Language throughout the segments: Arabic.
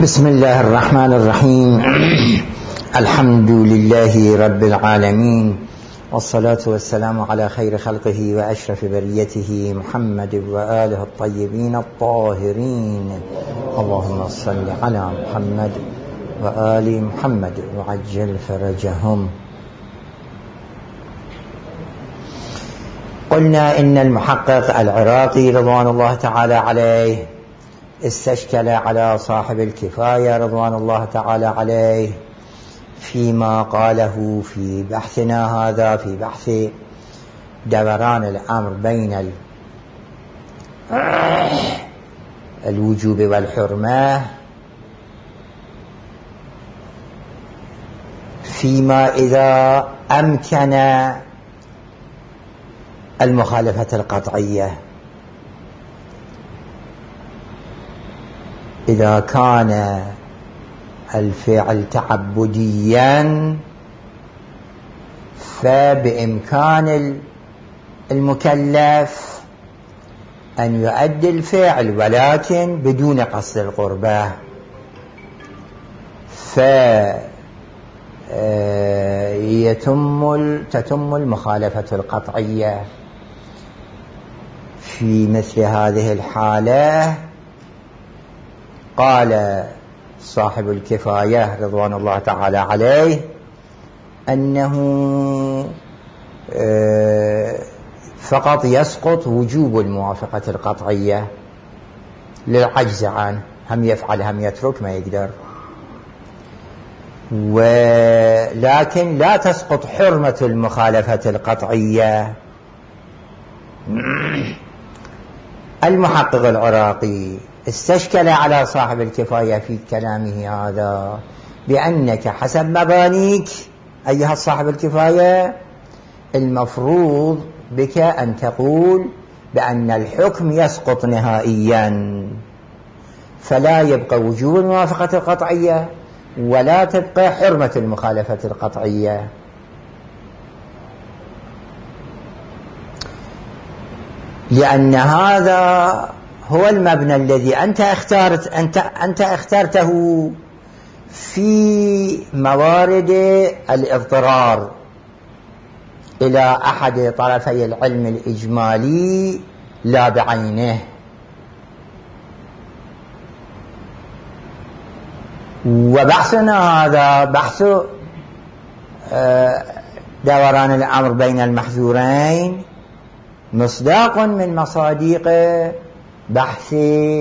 بسم الله الرحمن الرحيم. الحمد لله رب العالمين، والصلاة والسلام على خير خلقه وأشرف بريته محمد وآله الطيبين الطاهرين. اللهم صل على محمد وآل محمد وعجل فرجهم. قلنا إن المحقق العراقي رضوان الله تعالى عليه استشكل على صاحب الكفاية رضوان الله تعالى عليه فيما قاله في بحثنا هذا، في بحث دوران الأمر بين الوجوب والحرمة، فيما إذا أمكن المخالفة القطعية، إذا كان الفعل تعبديا فبإمكان المكلف أن يؤدي الفعل ولكن بدون قصد القربة، تتم المخالفة القطعية. في مثل هذه الحالة قال صاحب الكفاية رضوان الله تعالى عليه أنه فقط يسقط وجوب الموافقة القطعية للعجز عنه، هم يفعل هم يترك ما يقدر، ولكن لا تسقط حرمة المخالفة القطعية. المحقق العراقي استشكل على صاحب الكفاية في كلامه هذا بأنك حسب مبانيك أيها صاحب الكفاية المفروض بك أن تقول بأن الحكم يسقط نهائيا، فلا يبقى وجوب الموافقة القطعية ولا تبقى حرمة المخالفة القطعية. لأن هذا هو المبنى الذي أنت اخترته في موارد الاضطرار إلى أحد طرفي العلم الإجمالي لا بعينه. وبحثنا هذا بحث دوران الأمر بين المحذورين مصداق من مصادق بحث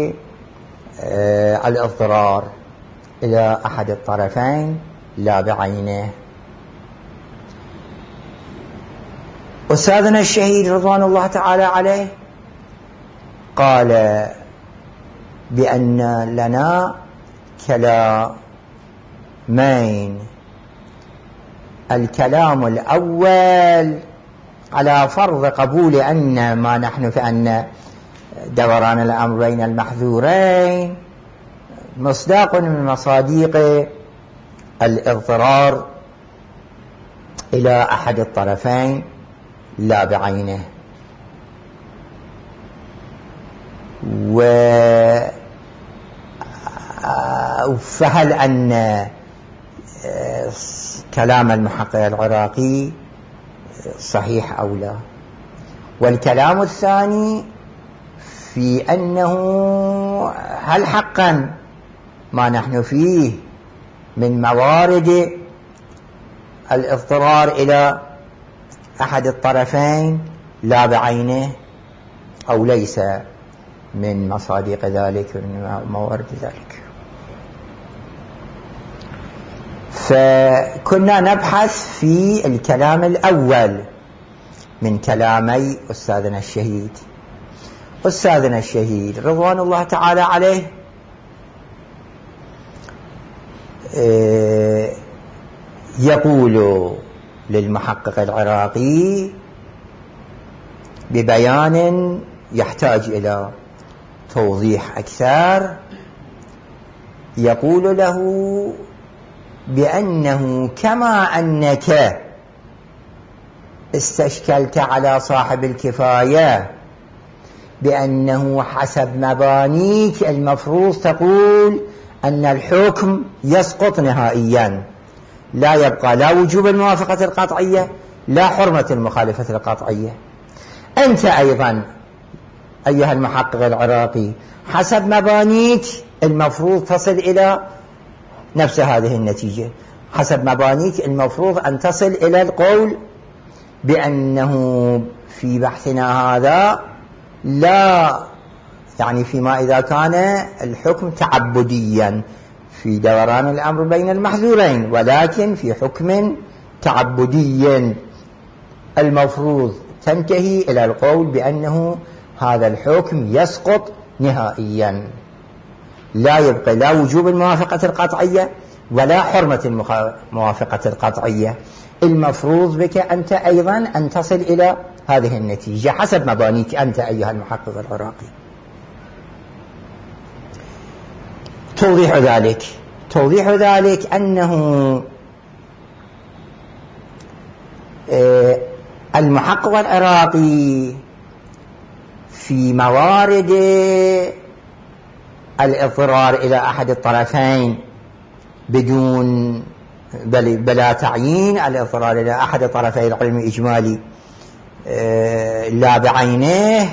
الاضطرار إلى أحد الطرفين لا بعينه. أستاذنا الشهيد رضوان الله تعالى عليه قال بأن لنا كلامين: الكلام الأول على فرض قبول أن ما نحن فأن دوران الأمر بين المحذورين مصداق من مصادق الاضطرار إلى أحد الطرفين لا بعينه. فهل أن كلام المحقق العراقي صحيح أو لا؟ والكلام الثاني في أنه هل حقا ما نحن فيه من موارد الاضطرار إلى أحد الطرفين لا بعينه أو ليس من مصادق ذلك من موارد ذلك. فكنا نبحث في الكلام الأول من كلامي أستاذنا الشهيد. أستاذنا الشهيد رضوان الله تعالى عليه يقول للمحقق العراقي ببيان يحتاج إلى توضيح أكثر، يقول له بأنه كما أنك استشكلت على صاحب الكفاية بأنه حسب مبانيك المفروض تقول أن الحكم يسقط نهائيا، لا يبقى لا وجوب الموافقة القطعية لا حرمة المخالفة القطعية. أنت أيضا أيها المحقق العراقي حسب مبانيك المفروض تصل إلى نفس هذه النتيجة، حسب مبانيك المفروض أن تصل إلى القول بأنه في بحثنا هذا لا، يعني فيما إذا كان الحكم تعبديا في دوران الأمر بين المحذورين، ولكن في حكم تعبدي المفروض تنتهي إلى القول بأنه هذا الحكم يسقط نهائيا، لا يبقى لا وجوب الموافقة القطعية ولا حرمة الموافقة القطعية. المفروض بك أنت أيضا أن تصل إلى هذه النتيجة حسب مبانيك أنت أيها المحقق العراقي. توضيح ذلك أنه المحقق العراقي في موارد الاضطرار إلى أحد الطرفين بدون بلا تعيين الاضطرار إلى أحد طرفي العلم الإجمالي لا بعينه،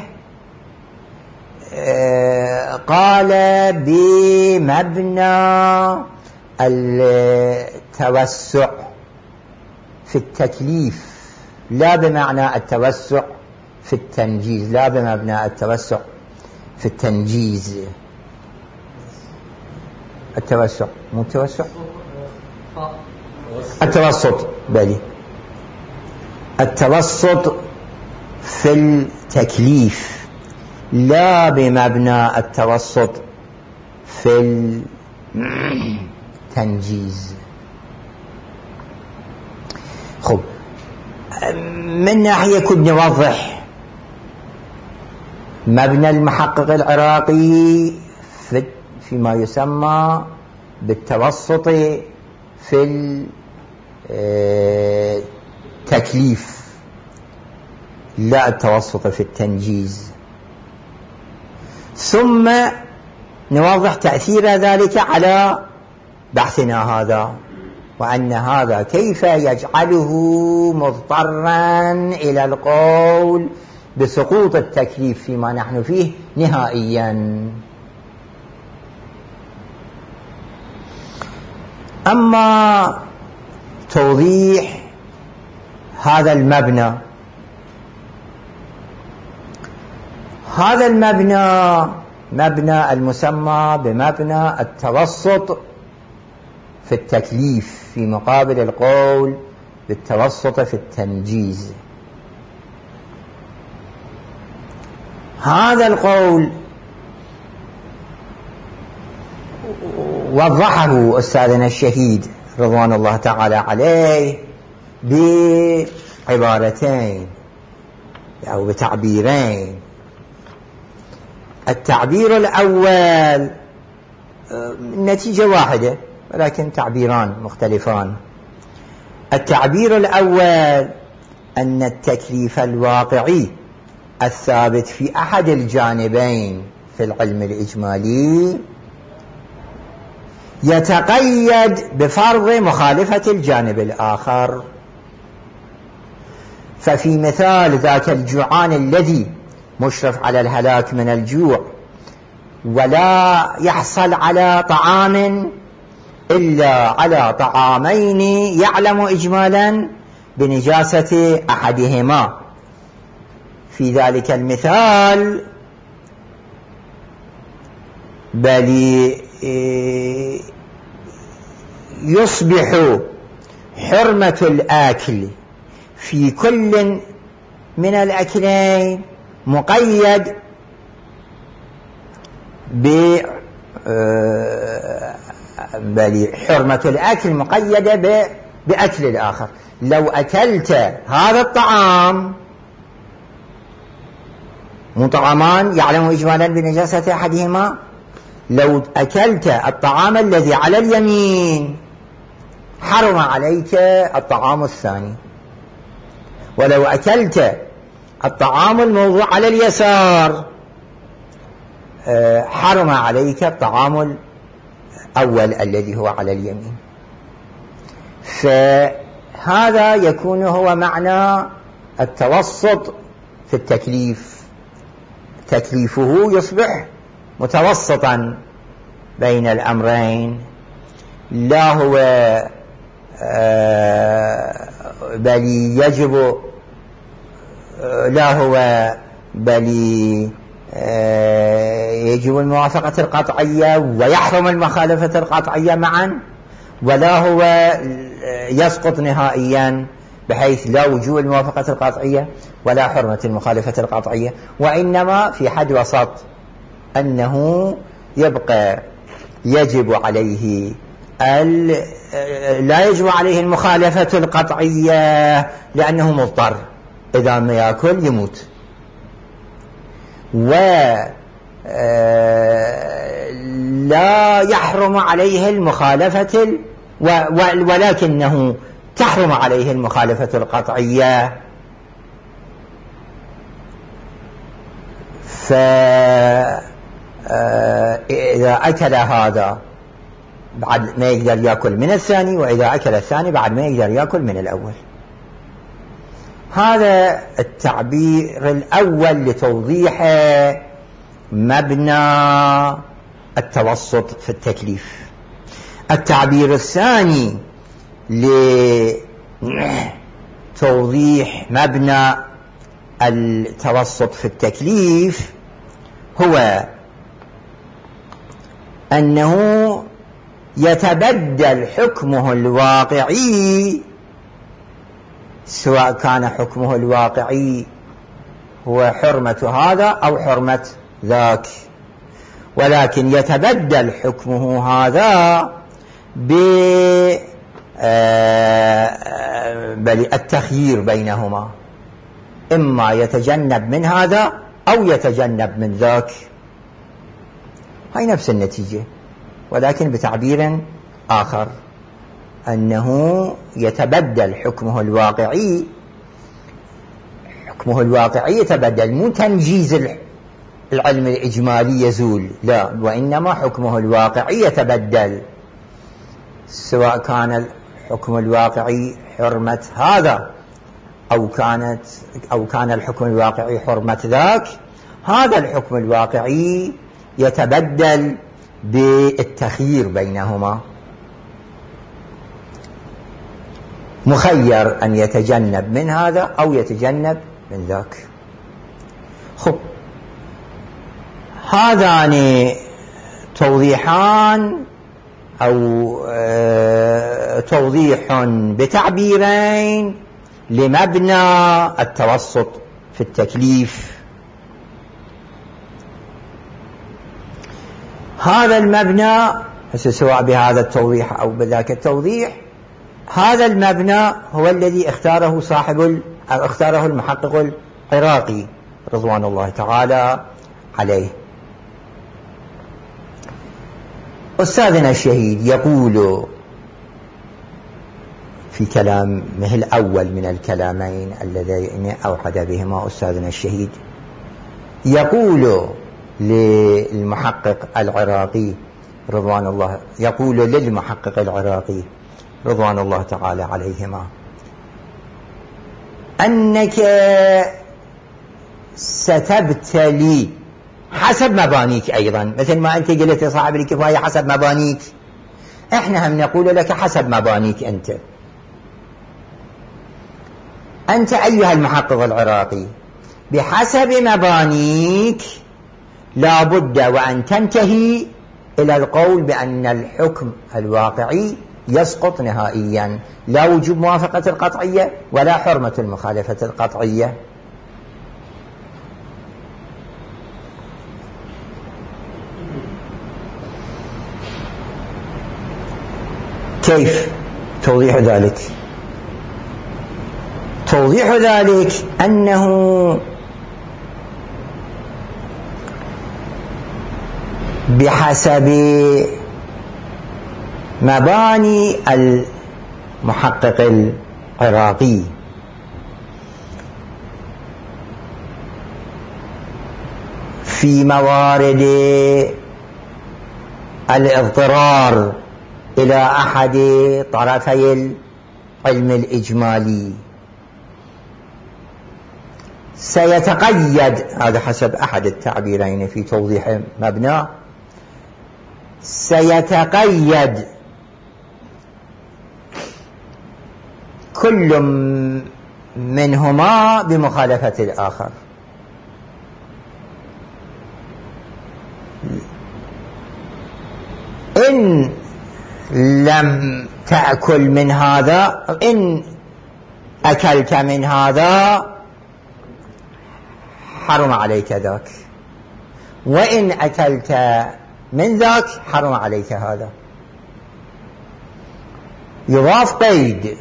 قال بمبنى التوسع في التكليف لا بمعنى التوسع في التنجيز، لا بمبنى التوسع في التنجيز. التوسع مو التوسع، التوسط، بلي التوسط في التكليف لا بمبنى التوسط في التنجيز. خب، من ناحية كنا نوضح مبنى المحقق العراقي فيما يسمى بالتوسط في التكليف لا التوسط في التنجيز، ثم نوضح تأثير ذلك على بحثنا هذا، وأن هذا كيف يجعله مضطرا إلى القول بسقوط التكليف فيما نحن فيه نهائيا. أما توضيح هذا المبنى، هذا مبنى المسمى بمبنى التوسط في التكليف في مقابل القول بالتوسط في التنجيز. هذا وضحه أستاذنا الشهيد رضوان الله تعالى عليه بعبارتين أو بتعبيرين. التعبير الأول نتيجة واحدة ولكن تعبيران مختلفان. التعبير الأول أن التكليف الواقعي الثابت في أحد الجانبين في العلم الإجمالي يتقيد بفرض مخالفة الجانب الآخر. ففي مثال ذاك الجوعان الذي مشرف على الهلاك من الجوع ولا يحصل على طعام إلا على طعامين يعلم إجمالا بنجاسة أحدهما، في ذلك المثال بل يصبح حرمة الآكل في كل من الأكلين مقيد بل حرمة الأكل مقيدة بأكل الآخر. لو أكلت هذا الطعام، مو طعامان يعلم إجمالا بنجاسة أحدهما، لو أكلت الطعام الذي على اليمين حرم عليك الطعام الثاني، ولو أكلت الطعام الموضوع على اليسار حرم عليك الطعام الأول الذي هو على اليمين. فهذا يكون هو معنى التوسط في التكليف، تكليفه يصبح متوسطا بين الأمرين، لا هو بل يجب، لا هو بل يجب الموافقة القطعية ويحرم المخالفة القطعية معا، ولا هو يسقط نهائيا بحيث لا وجوب الموافقة القطعية ولا حرمة المخالفة القطعية، وإنما في حد وسط، أنه يبقى يجب عليه لا يجب عليه المخالفة القطعية لأنه مضطر، إذا ما يأكل يموت، ولا يحرم عليه المخالفة ولكنه تحرم عليه المخالفة القطعية. فإذا أكل هذا بعد ما يقدر يأكل من الثاني، وإذا أكل الثاني بعد ما يقدر يأكل من الأول. هذا التعبير الأول لتوضيح مبنى التوسط في التكليف. التعبير الثاني لتوضيح مبنى التوسط في التكليف هو أنه يتبدل حكمه الواقعي، سواء كان حكمه الواقعي هو حرمة هذا أو حرمة ذاك، ولكن يتبدل حكمه هذا بالتخيير بينهما، إما يتجنب من هذا أو يتجنب من ذاك، هاي نفس النتيجة ولكن بتعبير آخر، أنه يتبدل حكمه الواقعي. حكمه الواقعي يتبدل، مو تنجيز العلم الإجمالي يزول، لا، وإنما حكمه الواقعي يتبدل، سواء كان الحكم الواقعي حرمة هذا أو كان الحكم الواقعي حرمة ذاك، هذا الحكم الواقعي يتبدل بالتخيير بينهما، مخير أن يتجنب من هذا أو يتجنب من ذاك. خب، هذان توضيحان أو توضيح بتعبيرين لمبنى التوسط في التكليف. هذا المبنى سواء بهذا التوضيح أو بذاك التوضيح، هذا المبنى هو الذي اختاره المحقق العراقي رضوان الله تعالى عليه. أستاذنا الشهيد يقول في كلامه الأول من الكلامين اللذين أوحد بهما أستاذنا الشهيد، يقول للمحقق العراقي رضوان الله، يقول للمحقق العراقي رضوان الله تعالى عليهما: أنك ستبتلي حسب مبانيك أيضا، مثل ما أنت قلت لصاحب الكفاية حسب مبانيك، إحنا هم نقول لك حسب مبانيك أنت أيها المحقق العراقي، بحسب مبانيك لا بد وأن تنتهي إلى القول بأن الحكم الواقعي يسقط نهائيا، لا وجوب موافقة القطعية ولا حرمة المخالفة القطعية. كيف توضيح ذلك؟ توضيح ذلك أنه بحسب مباني المحقق العراقي في موارد الاضطرار إلى أحد طرفي العلم الإجمالي سيتقيد، هذا حسب أحد التعبيرين في توضيح مبنى، سيتقيد كل منهما بمخالفة الآخر. إن لم تأكل من هذا، إن أكلت من هذا حرم عليك ذاك، وإن أكلت من ذاك حرم عليك هذا. يضاف قيد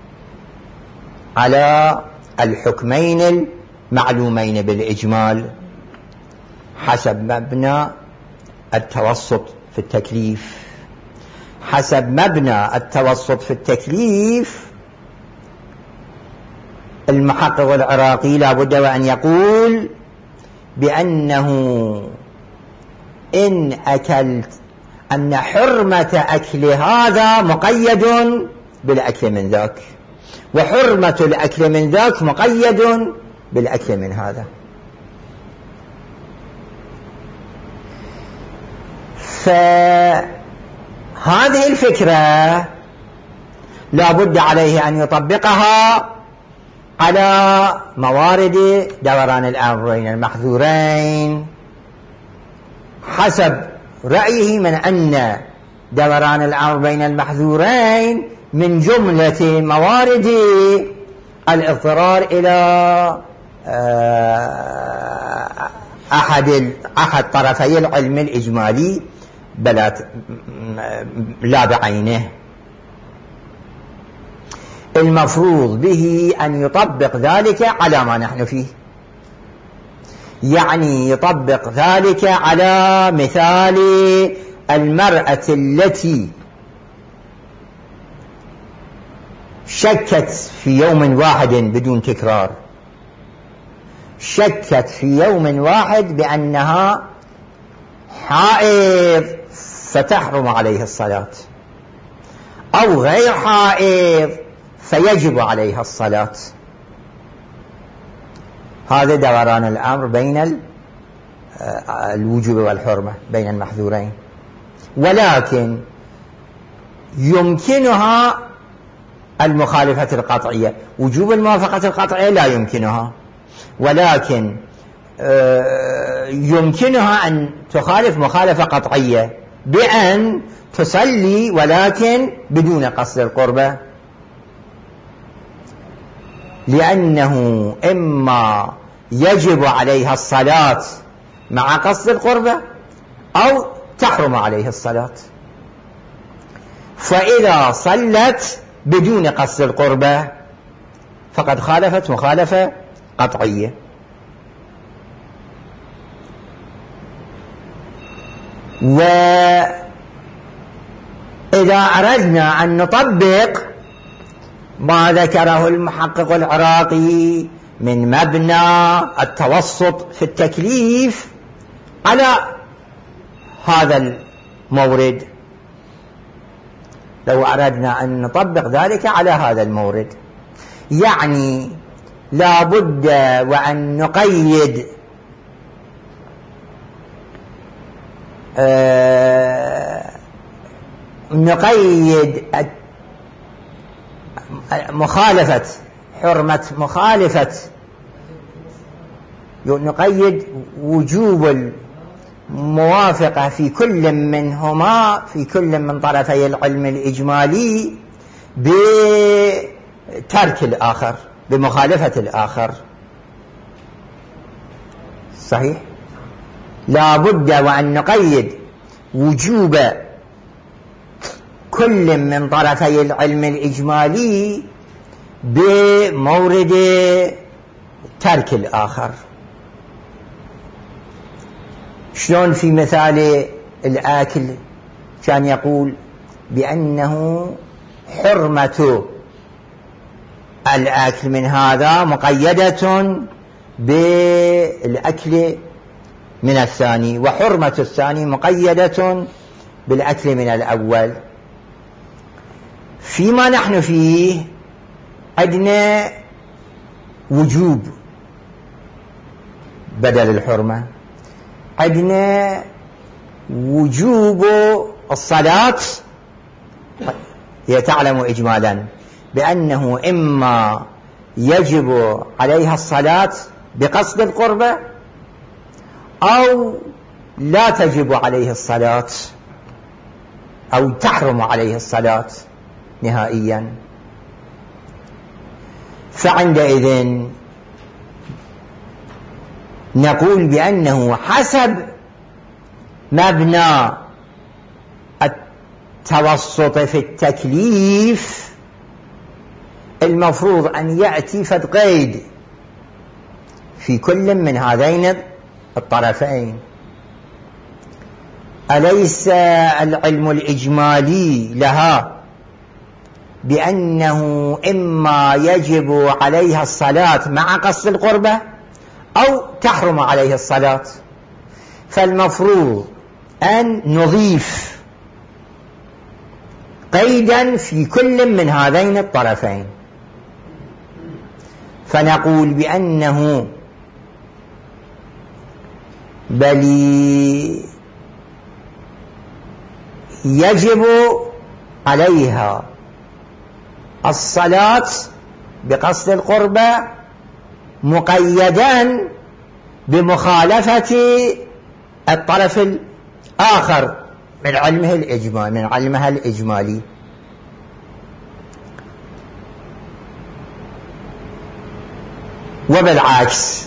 على الحكمين المعلومين بالإجمال حسب مبنى التوسط في التكليف. حسب مبنى التوسط في التكليف المحقق العراقي لا بد وأن يقول بأنه إن أكلت، أن حرمة أكل هذا مقيد بالأكل من ذاك، وحرمة الأكل من ذاك مقيد بالأكل من هذا. فهذه الفكرة لا بد عليه أن يطبقها على موارد دوران الأمر بين المحظورين، حسب رأيه من أن دوران الأمر بين المحظورين من جملة موارد الاضطرار إلى أحد طرفي العلم الإجمالي لا بعينه. المفروض به أن يطبق ذلك على ما نحن فيه، يعني يطبق ذلك على مثال المرأة التي شكت في يوم واحد بدون تكرار، شكت في يوم واحد بأنها حائض فتحرم عليها الصلاة، أو غير حائض فيجب عليها الصلاة. هذا دوران الأمر بين الوجوب والحرمة بين المحظورين. ولكن يمكنها المخالفة القطعية، وجوب الموافقة القطعية لا يمكنها، ولكن يمكنها أن تخالف مخالفة قطعية بأن تصلي ولكن بدون قصد القربة، لأنه إما يجب عليها الصلاة مع قصد القربة أو تحرم عليها الصلاة. فإذا صلت بدون قصد القربة فقد خالفت مخالفة قطعية. وإذا أردنا أن نطبق ما ذكره المحقق العراقي من مبنى التوسط في التكليف على هذا المورد، لو أردنا أن نطبق ذلك على هذا المورد، يعني لا بد وأن نقيد مخالفة حرمة مخالفة، نقيد وجوب الموافقة في كل منهما، في كل من طرفي العلم الإجمالي، بترك الآخر، بمخالفة الآخر. صحيح؟ لا بد وأن نقيد وجوب كل من طرفي العلم الإجمالي بمورد ترك الآخر. شلون في مثال الآكل كان يقول بأنه حرمة الآكل من هذا مقيدة بالأكل من الثاني، وحرمة الثاني مقيدة بالأكل من الأول. فيما نحن فيه عندنا وجوب بدل الحرمة، عندنا وجوب الصلاة. هي تعلم إجمالا بأنه إما يجب عليها الصلاة بقصد القربة أو لا تجب عليه الصلاة أو تحرم عليه الصلاة نهائيا. فعندئذ نقول بأنه حسب مبنى التوسط في التكليف المفروض أن يأتي فد قيد في كل من هذين الطرفين. أليس العلم الإجمالي لها بأنه إما يجب عليها الصلاة مع قصد القربة أو تحرم عليه الصلاة؟ فالمفروض أن نضيف قيدا في كل من هذين الطرفين، فنقول بأنه بل يجب عليها الصلاة بقصد القربة مقيدا بمخالفة الطرف الآخر من علمها الإجمالي. وبالعكس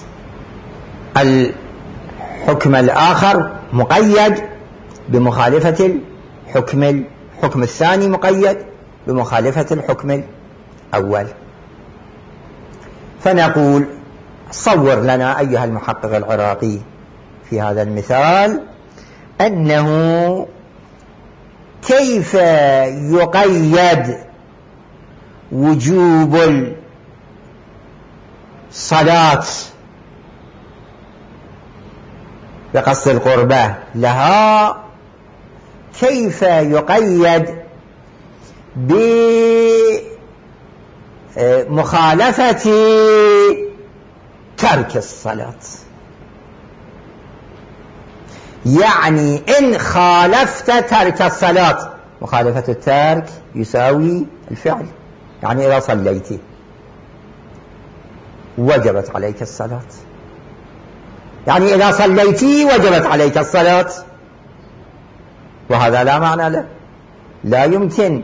الحكم الآخر مقيد بمخالفة الحكم الثاني مقيد بمخالفة الحكم الأول. فنقول صور لنا أيها المحقق العراقي في هذا المثال أنه كيف يقيد وجوب الصلاة بقصد القربة لها، كيف يقيد بمخالفة ترك الصلاة. يعني إن خالفت ترك الصلاة، مخالفة الترك يساوي الفعل، يعني إذا صليت وجبت عليك الصلاة، يعني إذا صليت وجبت عليك الصلاة، وهذا لا معنى له. لا يمكن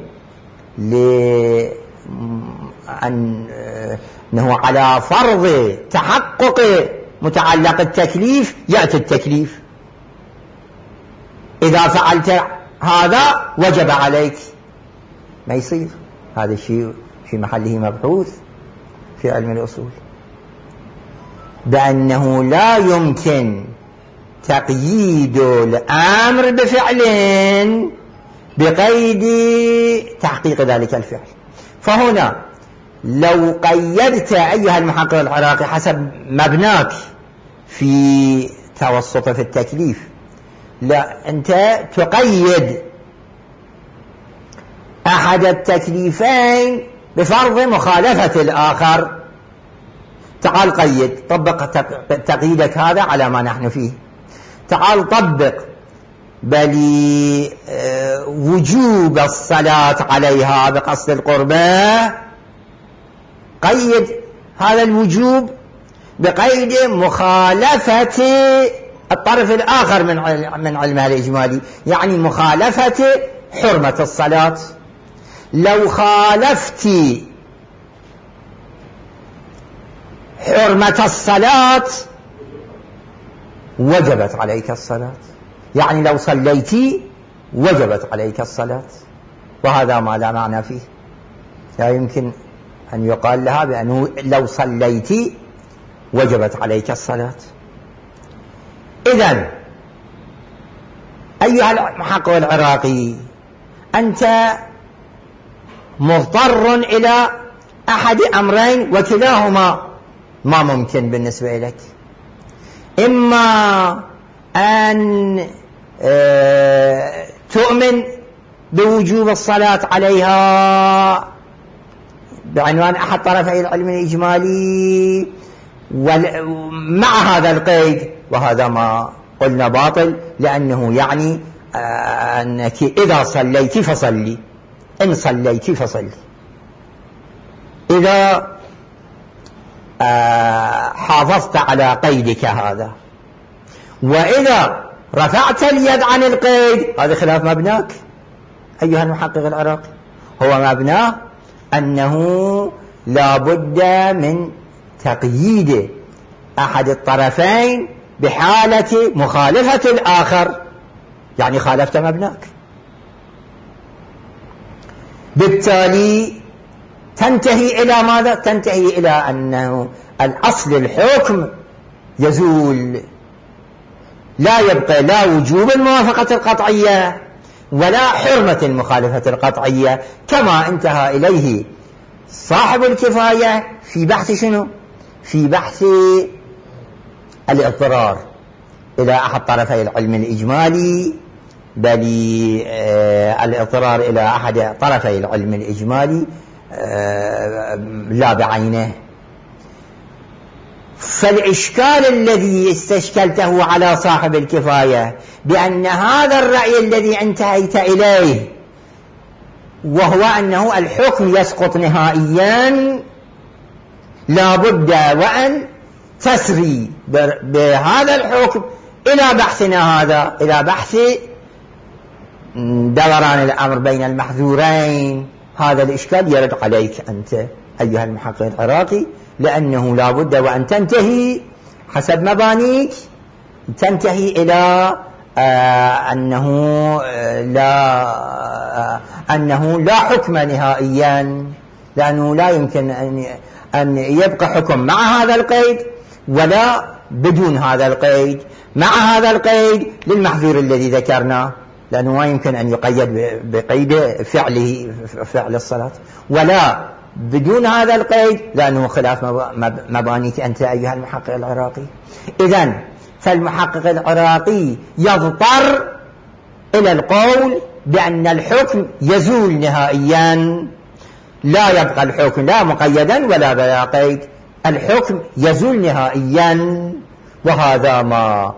أنه على فرض تحقق متعلق التكليف يأتي التكليف. إذا فعلت هذا وجب عليك، ما يصير. هذا الشيء في محله مبحوث في علم الأصول، بأنه لا يمكن تقييد الأمر بفعل بقيد تحقيق ذلك الفعل. فهنا لو قيدت أيها المحقق العراقي حسب مبناك في توسط في التكليف، لا، أنت تقيد أحد التكليفين بفرض مخالفة الآخر. تعال قيد، طبق تقييدك هذا على ما نحن فيه. تعال طبق بل وجوب الصلاة عليها بقصد القربة، قيد هذا الوجوب بقيد مخالفة الطرف الآخر من علمها الإجمالي، يعني مخالفة حرمة الصلاة. لو خالفت حرمة الصلاة وجبت عليك الصلاة، يعني لو صليت وجبت عليك الصلاة، وهذا ما لا معنى فيه. لا يمكن أن يقال لها بأنه لو صليت وجبت عليك الصلاة. إذن أيها المحقق العراقي، أنت مضطر إلى أحد أمرين وكلاهما ما ممكن بالنسبة لك. إما أن تؤمن بوجوب الصلاة عليها بعنوان أحد طرفي العلم الإجمالي مع هذا القيد، وهذا ما قلنا باطل، لأنه يعني أنك إذا صليت فصلي، إن صليت فصلي. إذا حافظت على قيدك هذا، وإذا رفعت اليد عن القيد، هذا خلاف مبناك أيها المحقق العراقي. هو مبناه أنه لا بد من تقييد أحد الطرفين بحالة مخالفة الآخر، يعني خالفت مبناك، بالتالي تنتهي إلى ماذا؟ تنتهي إلى أنه الأصل الحكم يزول، لا يبقى لا وجوب الموافقة القطعية ولا حرمة المخالفة القطعية، كما انتهى إليه صاحب الكفاية في بحث شنو؟ في بحث الاضطرار إلى أحد طرفي العلم الإجمالي، بل الاضطرار إلى أحد طرفي العلم الإجمالي لا بعينه. فالإشكال الذي استشكلته على صاحب الكفاية بأن هذا الرأي الذي انتهيت إليه، وهو أنه الحكم يسقط نهائيا، لا بد وأن تسري بهذا الحكم إلى بحثنا هذا، إلى بحث دوران الأمر بين المحذورين. هذا الإشكال يرد عليك أنت أيها المحقق العراقي، لأنه لا بد وأن تنتهي حسب مبانيك، تنتهي إلى أنه لا حكم نهائيا، لأنه لا يمكن أن يبقى حكم مع هذا القيد ولا بدون هذا القيد. مع هذا القيد للمحذور الذي ذكرناه، لأنه ما يمكن أن يقيد بقيد فعل الصلاة، ولا بدون هذا القيد لأنه خلاف مبانيك أنت أيها المحقق العراقي. إذن فالمحقق العراقي يضطر إلى القول بأن الحكم يزول نهائيا، لا يبقى الحكم لا مقيدا ولا بلا قيد، الحكم يزول نهائيا. وهذا ما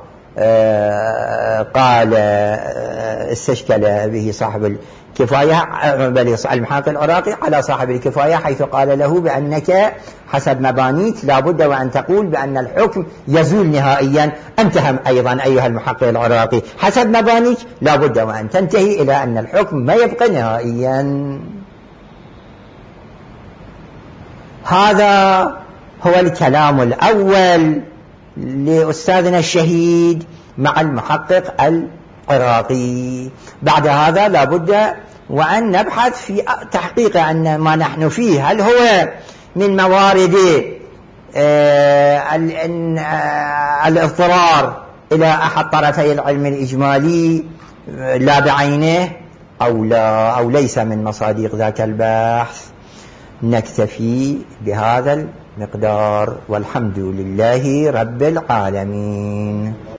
قال استشكل به صاحب الكفاية، بل المحقق العراقي على صاحب الكفاية، حيث قال له بأنك حسب مبانيك لا بد وأن تقول بأن الحكم يزول نهائيا. أنت هم أيضا أيها المحقق العراقي حسب مبانيك لا بد وأن تنتهي إلى أن الحكم ما يبقى نهائيا. هذا هو الكلام الأول لأستاذنا الشهيد مع المحقق العراقي. بعد هذا لا بد وأن نبحث في تحقيق أن ما نحن فيه هل هو من موارد الاضطرار إلى أحد طرفي العلم الإجمالي لا بعينه أو ليس من مصادق ذاك البحث. نكتفي بهذا المقدار، والحمد لله رب العالمين.